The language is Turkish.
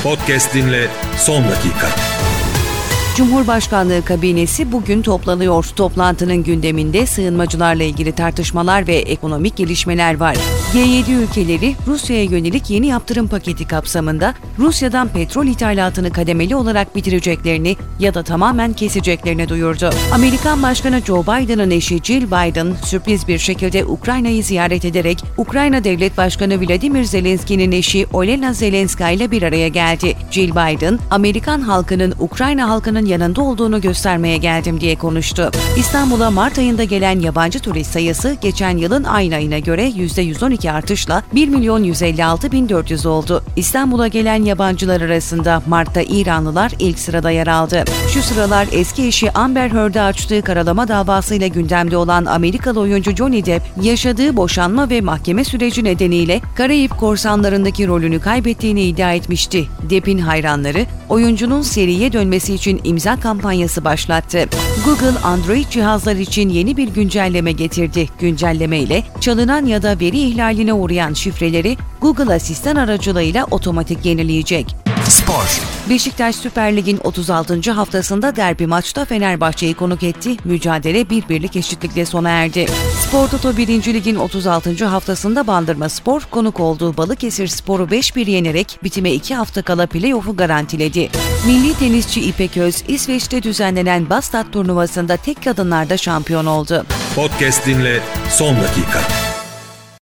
Podcast dinle son dakika. Cumhurbaşkanlığı kabinesi bugün toplanıyor. Toplantının gündeminde sığınmacılarla ilgili tartışmalar ve ekonomik gelişmeler var. G7 ülkeleri Rusya'ya yönelik yeni yaptırım paketi kapsamında Rusya'dan petrol ithalatını kademeli olarak bitireceklerini ya da tamamen keseceklerini duyurdu. Amerikan Başkanı Joe Biden'ın eşi Jill Biden sürpriz bir şekilde Ukrayna'yı ziyaret ederek Ukrayna Devlet Başkanı Vladimir Zelenski'nin eşi Olena Zelenska ile bir araya geldi. Jill Biden, Amerikan halkının Ukrayna halkının yanında olduğunu göstermeye geldim diye konuştu. İstanbul'a Mart ayında gelen yabancı turist sayısı geçen yılın aynı ayına göre %112 artışla 1.156.400 oldu. İstanbul'a gelen yabancılar arasında Mart'ta İranlılar ilk sırada yer aldı. Şu sıralar eski eşi Amber Heard'a açtığı karalama davasıyla gündemde olan Amerikalı oyuncu Johnny Depp, yaşadığı boşanma ve mahkeme süreci nedeniyle Karayip Korsanları'ndaki rolünü kaybettiğini iddia etmişti. Depp'in hayranları, oyuncunun seriye dönmesi için imza kampanyası başlattı. Google, Android cihazlar için yeni bir güncelleme getirdi. Güncelleme ile çalınan ya da veri ihlaline uğrayan şifreleri Google Asistan aracılığıyla otomatik yenileyecek. Spor. Beşiktaş Süper Lig'in 36. haftasında derbi maçta Fenerbahçe'yi konuk etti. Mücadele 1-1'lik eşitlikle sona erdi. Spor Toto 1. Lig'in 36. haftasında Bandırmaspor konuk olduğu Balıkesirspor'u 5-1 yenerek bitime 2 hafta kala play-off'u garantiledi. Milli tenisçi İpek Öz, İsveç'te düzenlenen Bastad turnuvasında tek kadınlarda şampiyon oldu. Podcast dinle son dakika.